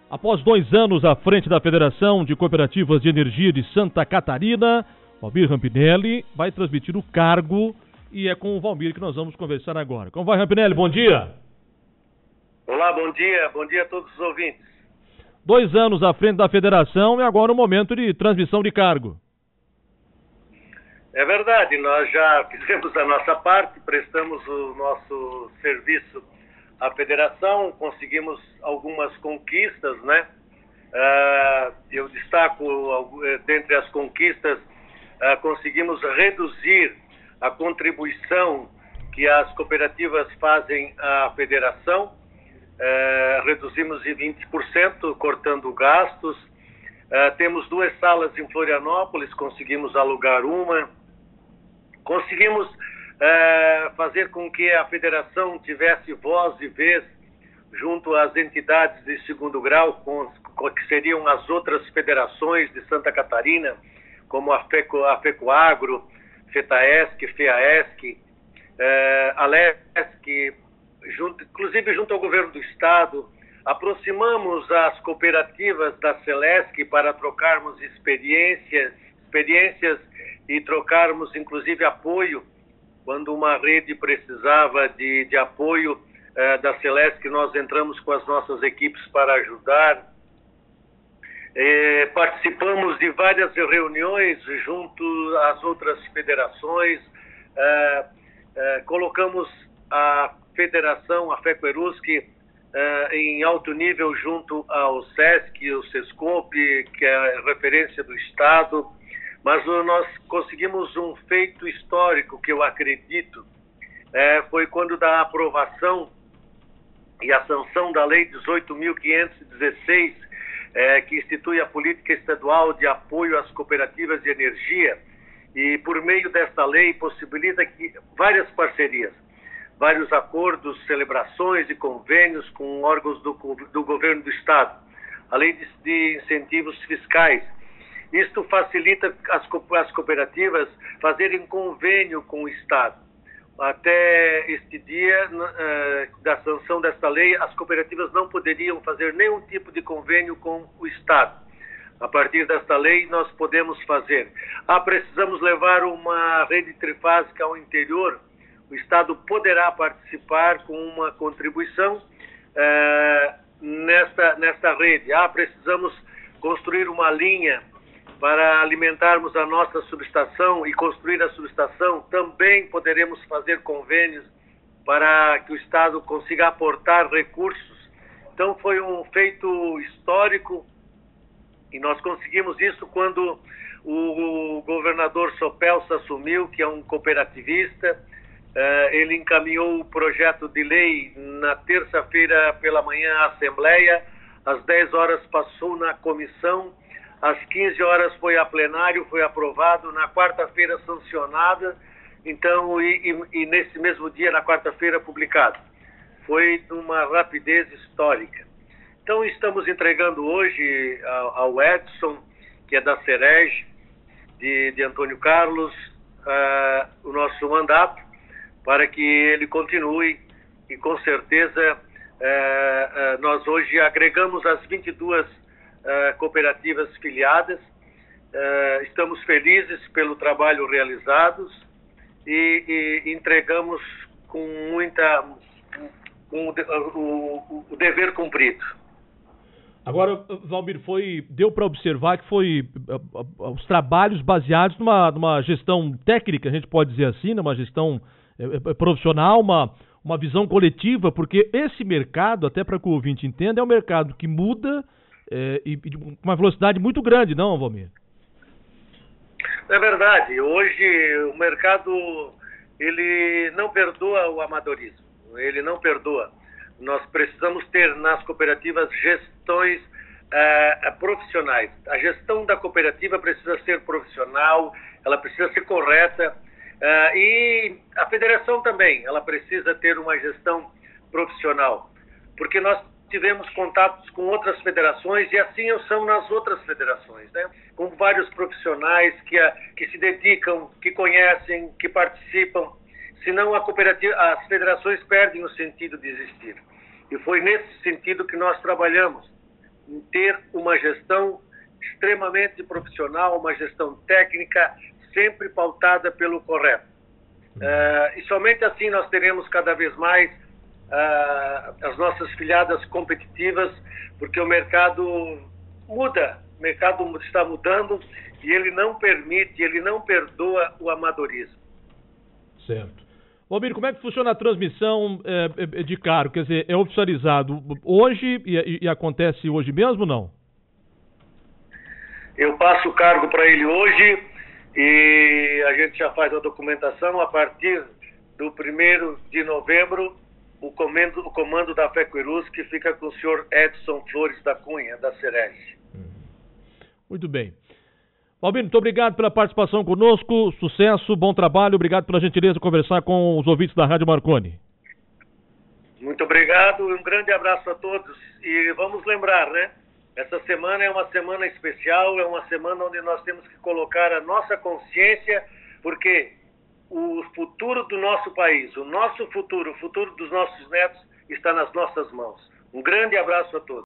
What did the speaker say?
Após 2 anos à frente da Federação de Cooperativas de Energia de Santa Catarina, Valmir Rampinelli vai transmitir o cargo e é com o Valmir que nós vamos conversar agora. Como vai, Rampinelli? Bom dia. Olá, bom dia a todos os ouvintes. 2 anos à frente da Federação e agora o momento de transmissão de cargo. É verdade, nós já fizemos a nossa parte, prestamos o nosso serviço à Federação, conseguimos algumas conquistas, né? Eu destaco, dentre as conquistas, conseguimos reduzir a contribuição que as cooperativas fazem à Federação, reduzimos em 20%, cortando gastos. Temos 2 salas em Florianópolis, conseguimos alugar uma. Conseguimos fazer com que a Federação tivesse voz e vez junto às entidades de segundo grau, que seriam as outras federações de Santa Catarina, como a FECOAGRO, FETAESC, FEAESC, ALESC, inclusive junto ao governo do Estado. Aproximamos as cooperativas da Celesc para trocarmos experiências e trocarmos, inclusive, apoio. Quando uma rede precisava de apoio da Celesc, nós entramos com as nossas equipes para ajudar. Participamos de várias reuniões junto às outras federações. Colocamos a federação, a FECOERUSC, em alto nível junto ao SESC, o SESCOP, que é a referência do Estado. Mas nós conseguimos um feito histórico que eu acredito, foi quando da aprovação e a sanção da Lei 18.516, que institui a política estadual de apoio às cooperativas de energia, e por meio desta lei possibilita várias parcerias, vários acordos, celebrações e convênios com órgãos do governo do Estado, além de incentivos fiscais. Isto facilita as cooperativas fazerem convênio com o Estado. Até este dia da sanção desta lei, as cooperativas não poderiam fazer nenhum tipo de convênio com o Estado. A partir desta lei, nós podemos fazer. Precisamos levar uma rede trifásica ao interior. O Estado poderá participar com uma contribuição nesta rede. Precisamos construir uma linha para alimentarmos a nossa subestação e construir a subestação. Também poderemos fazer convênios para que o Estado consiga aportar recursos. Então foi um feito histórico e nós conseguimos isso quando o governador Sopelsa assumiu, que é um cooperativista. Ele encaminhou o projeto de lei na terça-feira pela manhã à Assembleia, às 10 horas passou na comissão, às 15 horas foi a plenário, foi aprovado, na quarta-feira sancionada, então, e nesse mesmo dia, na quarta-feira, publicado. Foi de uma rapidez histórica. Então, estamos entregando hoje ao Edson, que é da Cereg, de Antônio Carlos, o nosso mandato, para que ele continue, e com certeza nós hoje agregamos as 22 cooperativas filiadas. Estamos felizes pelo trabalho realizado e entregamos com o dever cumprido. Agora, Valmir, deu para observar que foi os trabalhos baseados numa gestão técnica, a gente pode dizer assim, numa gestão profissional, uma visão coletiva, porque esse mercado, até para que o ouvinte entenda, é um mercado que muda e com uma velocidade muito grande, não, Valmir? É verdade. Hoje o mercado ele não perdoa o amadorismo, ele não perdoa. Nós precisamos ter nas cooperativas gestões profissionais. A gestão da cooperativa precisa ser profissional, ela precisa ser correta, e a federação também, ela precisa ter uma gestão profissional, porque nós tivemos contatos com outras federações e assim são nas outras federações, né? Com vários profissionais que se dedicam, que conhecem, que participam. Senão as federações perdem o sentido de existir. E foi nesse sentido que nós trabalhamos. em ter uma gestão extremamente profissional, uma gestão técnica, sempre pautada pelo correto. E somente assim nós teremos cada vez mais as nossas filiadas competitivas, porque o mercado muda, o mercado está mudando e ele não permite, ele não perdoa o amadorismo. Certo. Valmir, como é que funciona a transmissão de cargo? Quer dizer, é oficializado hoje e acontece hoje mesmo ou não? Eu passo o cargo para ele hoje e a gente já faz a documentação. A partir do 1º de novembro, o comando da FECOERUSC que fica com o senhor Edson Flores da Cunha, da Serege. Muito bem. Valmir, muito obrigado pela participação conosco, sucesso, bom trabalho, obrigado pela gentileza de conversar com os ouvintes da Rádio Marconi. Muito obrigado e um grande abraço a todos. E vamos lembrar, né? Essa semana é uma semana especial, é uma semana onde nós temos que colocar a nossa consciência, porque o futuro do nosso país, o nosso futuro, o futuro dos nossos netos está nas nossas mãos. Um grande abraço a todos.